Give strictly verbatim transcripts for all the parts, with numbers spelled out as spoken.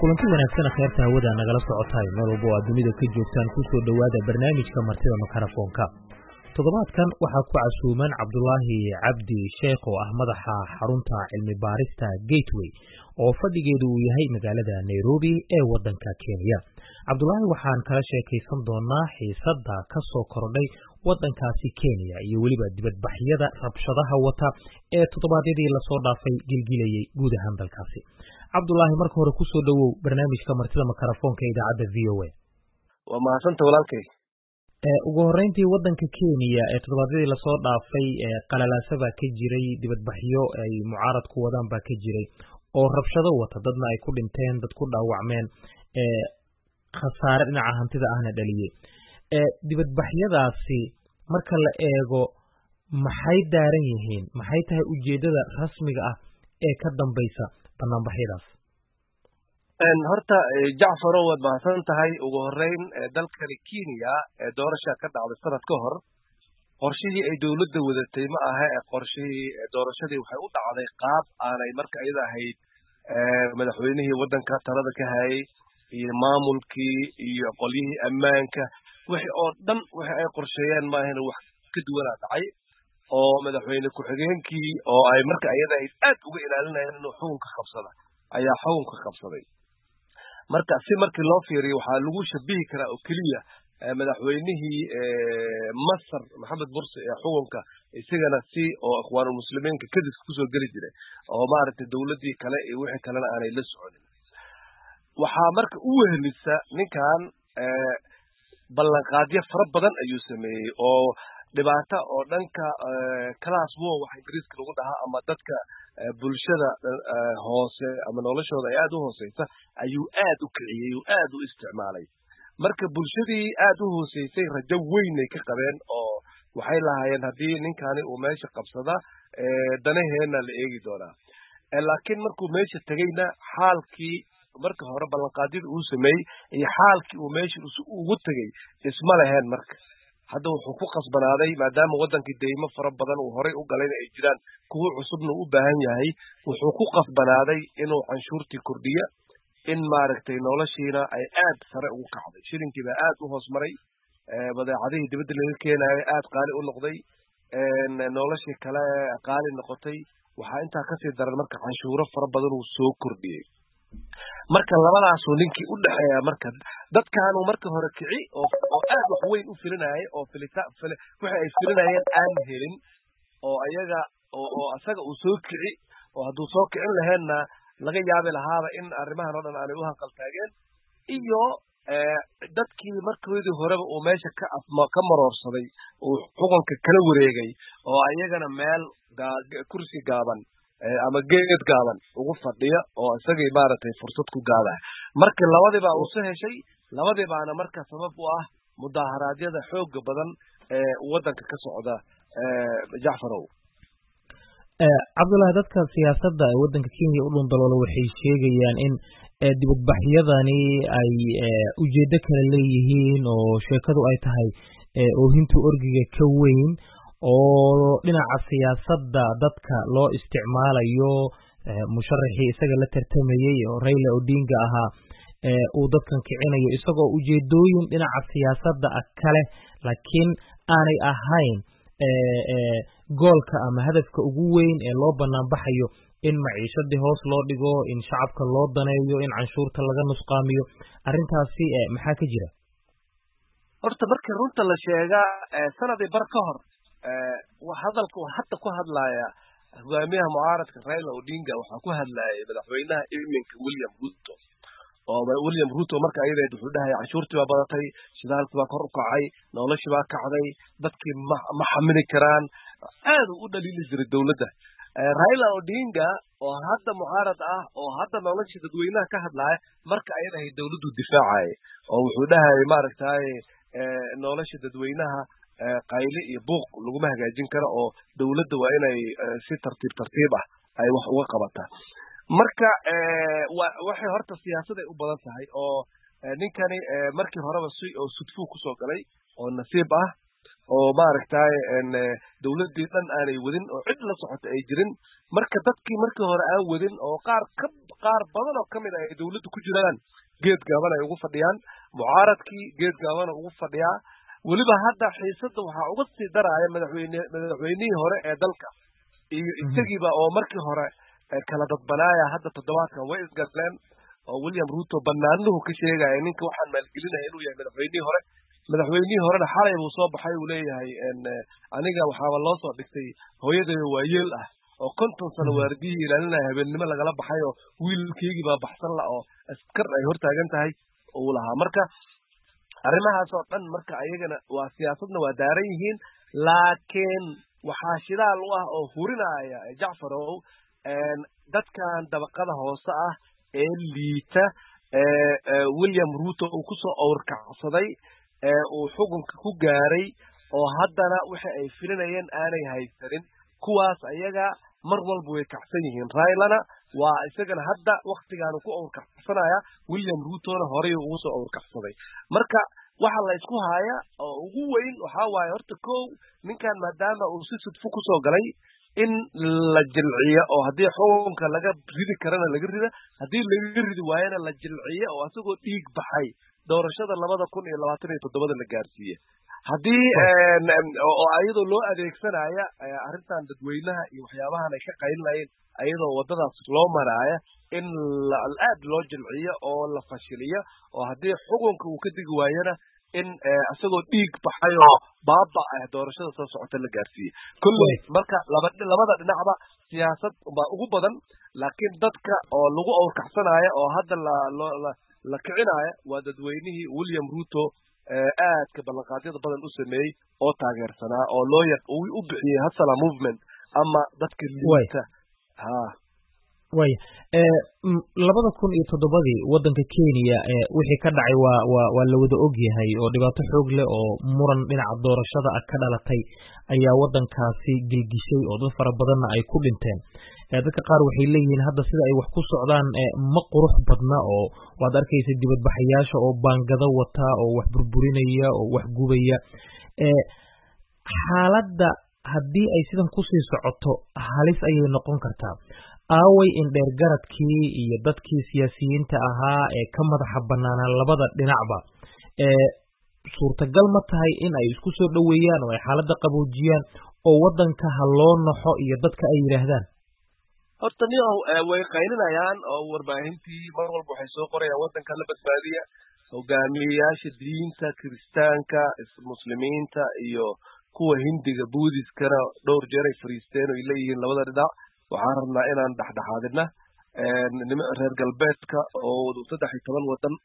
kulanti wanaagsan khayrta hawada nagala socotay meel walba oo dunida ka joogtaan ku soo dhawaada barnaamijka martida makarafoonka. Toddobaadkan waxaa ku casuuman Cabdulaahi Cabdi Sheekh oo ah madaxa xarunta cilmi baarista Gateway oo fadhigeedu uu yahay magaalada Nairobi ee wadanka Kenya. Cabdulaahi waxaan kala sheekaysan doonaa xiisadda ka soo kordhay wadankaasi Kenya iyo weliba dibadbaxyada rabshadaha wata ee toddobaadyadii la soo dhaafay gilgilayay guud ahaan dalkaasi. Cabdulaahi marka hore ku soo dhawow barnaamijka martida makarafoonka ee idaacadda V O A. Waa mahadsantahay walaalkay. ee ugu horeyntii wadanka Kenya ee toddobaadyadii la soo dhaafay ee qalalaasaba ka jiray dibadbaxyo ay mucaarad ku wadaan baa ka jiray oo rabshado wata dadna ay ku dhinteen dad ku dhaawacmeen ee khasaare dhinaca hantida ahna dhaliyay. ee dibadbaxyadaasi marka la eego maxay daaran yihiin maxay tahay ujeedada rasmiga ah ee ka dambaysa banaanbaxyadaas? een horta Jacfar oo mahadsan tahay ugu horeyn dalkani Kenya ee doorasho ka dhacday sanad ka hor qorshihii ay dawladda wadatay ma aha ee qorshihii doorashadii waxay u dhacday qaab aanay marka ayada ahayd ee madaxweynihii wadanka talada ka hayay iyo maamulkii iyo qolyihii ammaanka wixii oo dhan wixii ay qorsheeyeen ma ahayn wax ka duwan dhacay oo madaxweyne ku xigeenkii oo ay marka ayada ahayd aad uga ilaalinayeen inuu xukunka qabsada ayaa xukunka qabsaday. marka si markii loo fiiriyo waxa lagu shabihi karaa oo kaliya madaxweynihii Masar Maxamed Mursi ee xukunka isagana si oo ikhwaanul muslimiinka kadis ku soo gali jiray oo maaragtay dawladii kale iyo wixii kalena aanay la soconin. waxa marka uu wehelisa ninkan ee ballanqaadyo fara badan ayuu sameeyay oo dhibaato oo dhanka class war waxa Ingiriiska lagu dhahaa ama dadka bulshada hoose ama noloshooda ay aad u hooseysa ayuu aad u kiciyay oo aad u isticmaalay. marka bulshadii aad u hooseysay rajo weyn ay ka qabeen oo waxay lahaayeen hadii ninkani uu meesha qabsada ee danaheena la eegi doonaa. laakiin markuu meesha tagayna xaalkii marka hore ballanqaadyada uu sameeyay iyo xaalkii uu meesha ugu tagay isma lahayn. marka hadda wuxuu ku qasbanaaday maadaama wadankii deymo fara badan uu horay u galay ay jiraan kuwa cusubna u baahan yahay wuxuu ku qasbanaaday inuu canshuurtii kordhiyo in maaragtay noloshiina ay aad sare ugu kacday shilinkii baa aad u hoos maray ee badeecadihii dibadda laga keenayay aad qaali u noqday een noloshii kale qaali noqotay waxa inta ka sii daran marka canshuuro fara badan uu soo kordhiyay. marka labadaas oo ninkii u dhaxeeya marka dadkaanu marka hore kici oo oo aad wax weyn u filinayay oo filita waxa ay filinayeen aan helin oo ayaga oo oo asaga uu soo kici oo haduu soo kicin laheena laga yaabi lahaaba in arrimahan oo dhan aanay u hanqal taageen iyo ee dadkii markoodii horeba uu meesha ka afma ka maroorsaday oo xukunka kala wareegay oo ayagana meel kursi gaaban ama geed gaaban ugu fadhiya oo isagii maaragtay fursad ku gaadhay. marka labadiiba uu soo heshay labadiibaana marka sabab u ah mudaharaadyada xoog badan ee wadanka ka socda ee Jacfarow. ee Cabdulaahi dadka siyaasadda ee wadanka Kenya u dhundaloolo waxay sheegayaan in dibadbaxyadani ay ujeedo kale leeyihiin oo sheekadu ay tahay oo hintu orgiga ka weyn oo dhinaca siyaasadda dadka loo isticmaalayo musharaxii isaga la tartamayay oo Raila Odinga ahaa ee uu dadkan kicinayo isagoo ujeedooyin dhinaca siyaasadda kale laakiin aanay ahayn ee goolka ama hadafka ugu weyn ee loo banaan baxayo in maciishadii hoos loo dhigo in shacabka loo daneeyo in canshuurta laga nusqaamiyo arrintaasi maxaa ka jira? horta markii runta la sheegaa sanadii bar ka hor ee wax hadalku hadda ku hadlaaya hogaamiyaha mucaaradka Raila Odinga waxa ku hadlaayay madaxweynaha iminka William Ruto oo William Ruto marka ayadoo wuxuu dhahay canshuurtii waa badatay shidaalkii waa kor u kacay noloshii waa kacday dadkii ma xamili karaan aad u dhaliili jiray dawladda. Raila Odinga oo hadda mucaarad ah oo hadda noloshii dadweynaha ka hadlaaya marka ayada ay dawladdu difaacay oo wuxuu dhahay maaragtay ee noloshii dadweynaha qayli iyo buuq lagu ma hagaajin karo oo dawladda waa inay si tartiib tartiib ah ay wax uga qabataa. marka ee waxay horta siyaasadda ay u badan tahay oo ninkani markii horeba si oo sudfu ku soo galay oo nasiib ah oo maaragtay dawladdii dhan aanay wadin oo cid la socota ay jirin marka dadkii markii hore aan wadin oo qaar ka qaar badan oo kamid ah ay dawladdu ku jiraan geed gaaban ay ugu fadhiyaan mucaaradkii geed gaaban ugu fadhiyaa weliba hadda xiisadda waxaa uga sii daraya madaxweyne madaxweynihii hore ee dalka iyo isagiiba oo markii hore kala dadbanaaya hadda toddobaadkan way isgaleen oo William Ruto banaanuhu ka sheegaya ninka waxaan maalgelinaya inuu yahay madaxweynihii hore madaxweynihii horena xalay buu soo baxay uu leeyahay aniga waxaaba loo soo dhigtay hooyaday waayeel ah oo konton sano waardiyii ilaalinaya habeennimo lagala baxay oo wiilkeygii baa baxsan la oo askar ay hortaagan tahay uu lahaa marka arrimahaas oo dhan marka ayagana waa siyaasadna waa daaran yihiin laakiin waxaa shidaal u ah oo hurinaya Jacfarow dadkan dabaqada hoose ah ee liita William Ruto uu ku soo awrkacsaday ee uu xukunka ku gaaray oo haddana waxa ay filinayeen aanay haysanin kuwaas ayaga mar walba way kacsan yihiin Railana waa isagana hadda waqtigan ku awrkacsanaya William Rutona horey ugu soo awrkacsaday marka waxa la isku haya oo ugu weyn waxa waaye horta koow ninkan maadaama uu si sudfu ku soo galay in la jilciyo oo haddii xukunka laga ridi karana laga rida haddii laga ridi waayana la jilciyo oo asagoo dhiig baxay doorashada labada kun iyo labaatan iyo toddoba la gaarsiiyay haddii oo ayadoo loo adeegsanaya arrintan dadweynaha iyo waxyaabahan ay ka qaylinayeen ayadoo wadadaas loo maraaya in aad loo jilciyo oo la fashiliyo oo haddii xukunka uu ka digi waayana in asagoo dhiig baxay oo baaba ah doorashada soo socota la gaarsiiyay kulley marka labada dhinacba siyaasad baa ugu badan laakiin dadka oo lagu awrkacsanayo oo hadda la la kicinaya waa dadweynihii William Ruto aadka ballanqaadyada badan u sameeyay oo taageersanaa oo loo yaq u bixiyay Hasala movement ama dadka liita ha way ee labada kun iyo toddobadii wadanka Kenya ee wixii ka dhacay waa waa waa la wada og yahay oo dhibaato xoog leh oo muran dhinaca doorashada ah ka dhalatay ayaa wadankaasi gilgishay oo dad fara badan ay ku dhinteen ee dadka qaar waxay leeyihiin hadda sida ay wax ku socdaan ma qurux badna oo waad arkaysaa dibadbaxayaasha oo baangada wata oo wax burburinaya oo wax gubaya ee xaaladda haddii ay sidan ku sii socoto halis ayay noqon kartaa aaway in dheer garadkii iyo dadkii siyaasiyiinta ahaa ee ka madaxa banaanaa labada dhinacba ee suurtagal ma tahay in ay isku soo dhoweeyaan oo ay xaaladda qaboojiyaan oo wadanka ha loo naxo iyo dadka ay yidhaahdaan horta niyow way qaylinayaan oo warbaahintii mar walba waxay soo qorayaan wadanka la badbaadiya hogaamiyayaasha diinta kiristaanka muslimiinta iyo kuwa hindiga buudiskana dhowr jeer ay fariisteen oo ay leeyihiin labada dhinac waxaan rabnaa inaan dhexdhexaadina reer galbeedka oo saddex iyo toban wadan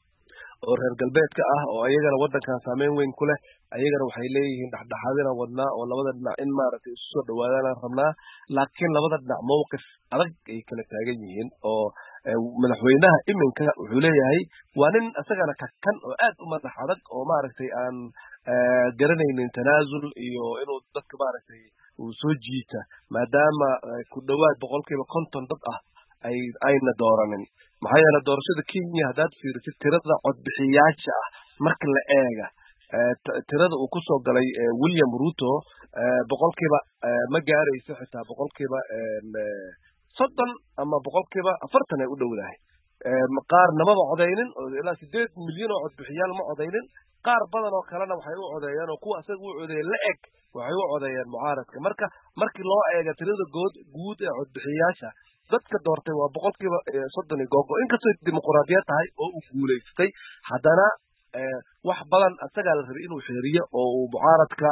oo reer galbeedka ah oo ayagana wadankan saameyn weyn ku leh ayagana waxay leeyihiin dhexdhexaadina wadnaa oo labada dhinac in maaragtay isu soo dhawaadaan rabnaa laakiin labada dhinac mowqif adag ay kala taagan yihiin oo madaxweynaha iminka wuxuu leeyahay waa nin isagana kakan oo aad u madax adag oo maaragtay aan garanaynin tanaasul iyo inuu dadka maaragtay uu soo jiita maadaama ku dhawaad boqolkiiba konton dad ah ay ayna dooranin maxaa yeelay doorashada Kenya haddaad fiirisid tirada codbixiyaasha ah marka la eega tirada uu ku soo galay William Ruto boqolkiiba ma gaarayso xitaa boqolkiiba soddon ama boqolkiiba afartan ay u dhowdahay qaar namaba codaynin oo ilaa sideed milyan oo codbixiyaal ma codaynin qaar badan oo kalena waxay u codeeyeen oo kuwa asaga u codeeyay la eg waxay u codeeyeen mucaaradka marka markii loo eego tirada guud guud ee codbixiyaasha dadka doortay waa boqolkiiba soddon iyo googo inkastoo dimuqraadiyad tahay oo uu guulaystay haddana wax badan asagaa la rabay inuu xeeriyo oo uu mucaaradka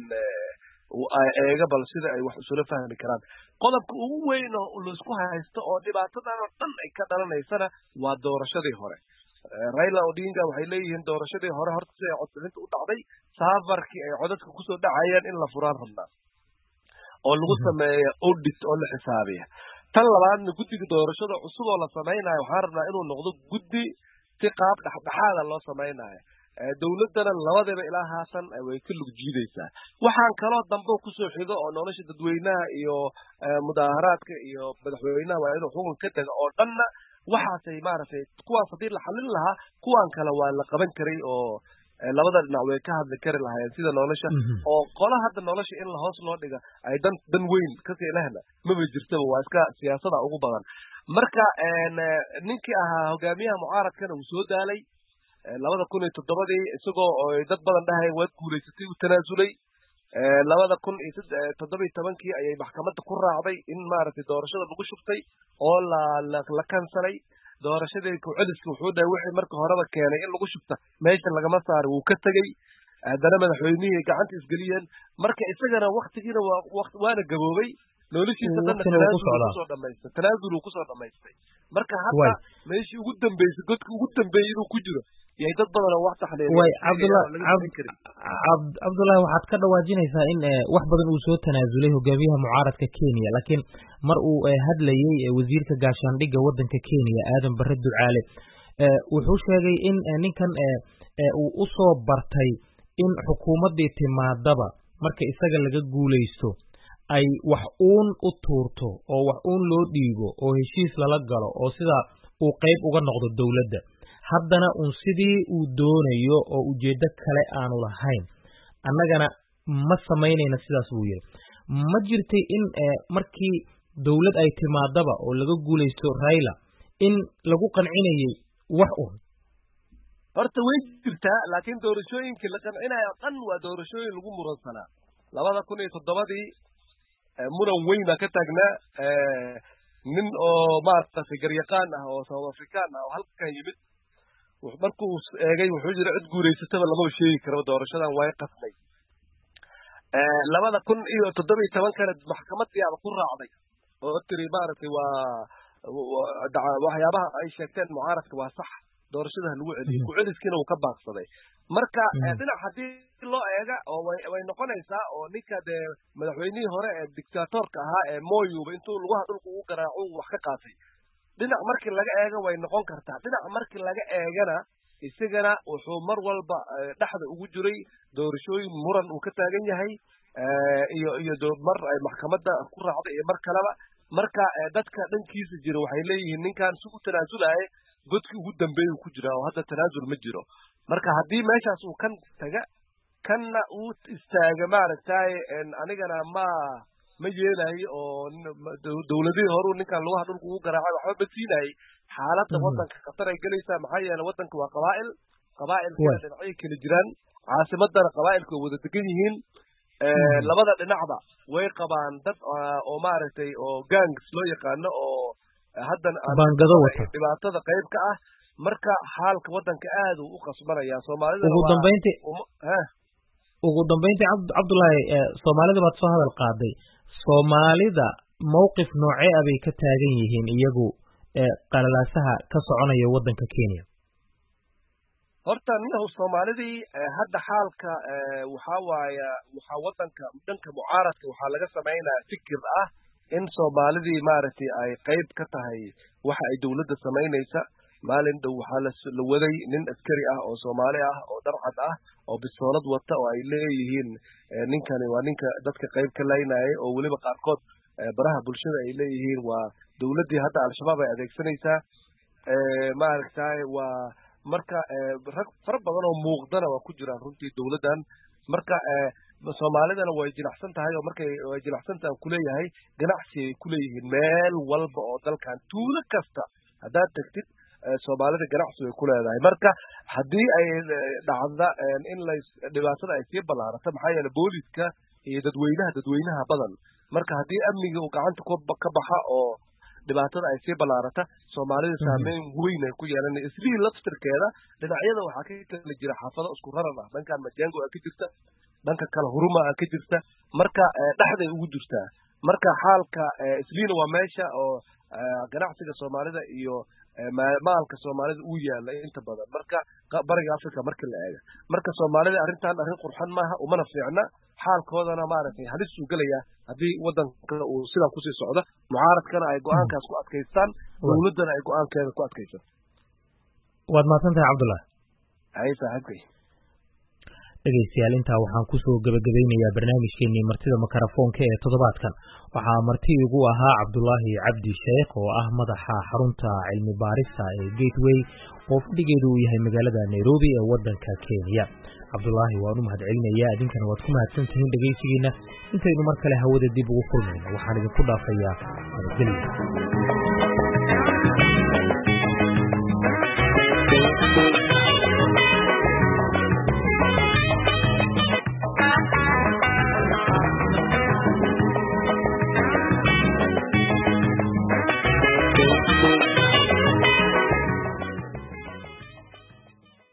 eega bal sida ay wax isula fahmi karaan qodobka ugu weyn oo laisku haysto oo dhibaatadan oo dhan ay ka dhalanaysana waa doorashadii hore Raila Odinga waxay leeyihiin doorashadii hore horta si ay codbixinta u dhacday saafarkii ay codadka kusoo dhacayeen in la furaan rabnaa oo lagu sameeyo audit oo la xisaabiya tan labaadna guddiga doorashada cusub oo la samaynayo waxaan rabnaa inuu noqdo guddi si qaab dhexdhexaada loo samaynayo dawladdana labadaba ilaa haatan way ka lug jiidaysaa waxaan kaloo dambe kusoo xigo oo nolosha dadweynaha iyo mudaaharaadka iyo madaxweynaha waa inuu xukun ka taga oo dhanna waxaasay maaragtay kuwaas haddii la xallin lahaa kuwan kale waa la qaban karay oo labada dhinac way ka hadli kari lahaayeen sida nolosha oo qola hadda nolosha in la hoos loo dhiga ay dan dan weyn ka sii lehna maba jirtaba waa iska siyaasada ugu badan marka ninkii ahaa hogaamiyaha mucaaradkana uu soo daalay labada kun iyo toddobadii isagoo dad badan dhahay waad guulaysatay uu tanaasulay labada kun iyo toddoba iyo tobankii ayay maxkamadda ku raacday in maaragtay doorashada lagu shubtay oo la la kansalay doorashadii ku celiska wuxuu dhahay wixii marka horeba keenay in lagu shubta meesha lagama saaro wuu ka tegey haddana madaxweynihii gacanta isgeliyeen marka isagana waktigiina waa waana gaboobay noloshiisa dhanna tanaasul dhamaystay tanaasul uu kusoo dhamaystay marka hadda meeshii ugu dambeysay godka ugu dambeeyay inuu ku jiro yay dad badan oo wax taxleeyay way Cabdullaahi waxaad ka dhawaajinaysaa in wax badan uu soo tanaasulay hogaamiyaha mucaaradka Kenya laakiin mar uu hadlayay wasiirka gaashaandhigga wadanka Kenya Aadan Barre Ducaale wuxuu sheegay in ninkan uu u soo bartay in xukuumaddii timaadaba marka isaga laga guulaysto ay wax uun u tuurto oo wax uun loo dhiibo oo heshiis lala galo oo sidaa uu qayb uga noqdo dowladda haddana uun sidii uu doonayo oo ujeeddo kale aanu lahayn annagana ma samaynayna sidaas buu yidhi ma jirtay in markii dowlad ay timaadaba oo laga guulaysto Raila in lagu qancinayay wax uun horta way jirtaa laakiin doorashooyinkii la qancinayo dhan waa doorashooyin lagu muransanaa labada kun iyo toddobadii muran weyn baa ka taagnaa nin oo maaragtay garyaqaan ah oo South African ah oo halkan yimid markuu eegay wuxuu yiri cid guuleysataba lama sheegi karo doorashadan way qasnay labada kun iyo toddoba iyo toban kana maxkamadii aad ku raacday oo tiri maaragtay waa waxyaabaha ay sheegteen mucaaradka waa sax doorashada lagu celiyo ku celiskina uu ka baaqsaday marka dhinac hadii loo eega oo way noqonaysaa oo ninka de madaxweynihii hore ee dictatorka ahaa ee Moi intuu lagu hadalku u garaaco wax ka qaatay dhinac markii laga eego way noqon kartaa dhinac markii laga eegana isagana wuxuu mar walba dhaxda ugu jiray doorashooyin muran uu ka taagan yahay iyo iyo mar ay maxkamadda ku raacday iyo mar kaleba marka dadka dhankiisa jira waxay leeyihiin ninkan sugu tanaasulay godkii ugu dambeeyay ku jira oo hadda tanaasul ma jiro marka hadii meeshaas uu kan taga kanna uu istaaga maaragtay anigana ma ma yeelay oo dawladii hore ninkan lagu hadalku ugu garaacay waxba basiinay xaaladda wadanka qatar ay galaysaa maxay yeelay wadanka waa qabaa'il qabaa'ilka dhinacyo kala jiraan caasimadana qabaa'ilku wada degan yihiin labada dhinacba way qabaan dad oo maaragtay oo gangs loo yaqaano oo haddana bangado wata dhibaatada qayb ka ah marka xaalka wadanka aad uu u qasbanaya Soomaalida ugu dambeyntii ugu dambeyntii Cabdullaahi Soomaalida baad soo hadal qaaday Soomaalida mowqif noocee ah bay ka taagan yihiin iyagu qalalaasaha ka soconaya wadanka Kenya horta ninka Soomaalidii hadda xaalka waxa waaya waxa wadanka dhanka mucaaradka waxa laga sameeynaa fikir ah in Soomaalidii maaragtay ay qayb ka tahay waxa ay dawladda sameynaysa maalin dhow waxa la waday nin askari ah oo Soomaali ah oo dharcad ah oo bisoolad wata oo ay leeyihiin ninkani waa ninka dadka qayb ka leeyahay oo waliba qaarkood baraha bulshada ay leeyihiin waa dawladdii hadda al-shabaab ay adeegsanaysaa maaragtay waa marka rag far badan oo muuqdana waa ku jiraan runtii dawladdan marka Soomaalidana way jilicsan tahay oo markay way jilicsan tahay ku leeyahay ganacsi ay ku leeyihiin meel walba oo dalkan tuulo kasta hadaad tagtid Soomaalida ganacsi way ku leedahay marka hadii ay dhacda in la dhibaatada ay sii balaarato maxay yeelay booliska iyo dadweynaha dadweynaha badan marka hadii amniga uu gacanta ka baxa oo dhibaatada ay sii balaarata Soomaalida saameyn weyn ay ku yeelan isliin laftirkeeda dhinacyada waxa ka kala jira xaafado isku raran ah dhankan Majengo ay ka jirta dhanka kala Huruma ay ka jirta marka dhaxday ugu jirtaa marka xaalka isliin waa meesha oo ganacsiga Soomaalida iyo maalka Soomaalida uu yaala inta badan marka bariga Afrika markii la eego marka Soomaalida arintan arin qurxan maaha uma fiicna xaalkoodana maaragtay halis u galaya hadii wadanka uu sidan ku sii socdo mucaaradkana ay go'aankaas ku adkaystaan dawladana ay go'aankeeda ku adkaysato waad maasantahay Cabdullaahi ay saaxiibkay dhegeystayaal intaa waxaan ku soo gabagabeynayaa barnaamijkeenii martida makarafoonka ee toddobaadkan waxaa marti igu ahaa Cabdulaahi Cabdi Sheekh oo ah madaxa xarunta cilmi baarista ee Gateway oo fadhigeedu uu yahay magaalada Nairobi ee waddanka Kenya. Cabdulaahi waan u mahadcelinayaa idinkana waad ku mahadsantihiin dhegeysigiina intaynu mar kale hawada dib ugu kulmayno waxaan idinku dhaafayaa nabadgelyo.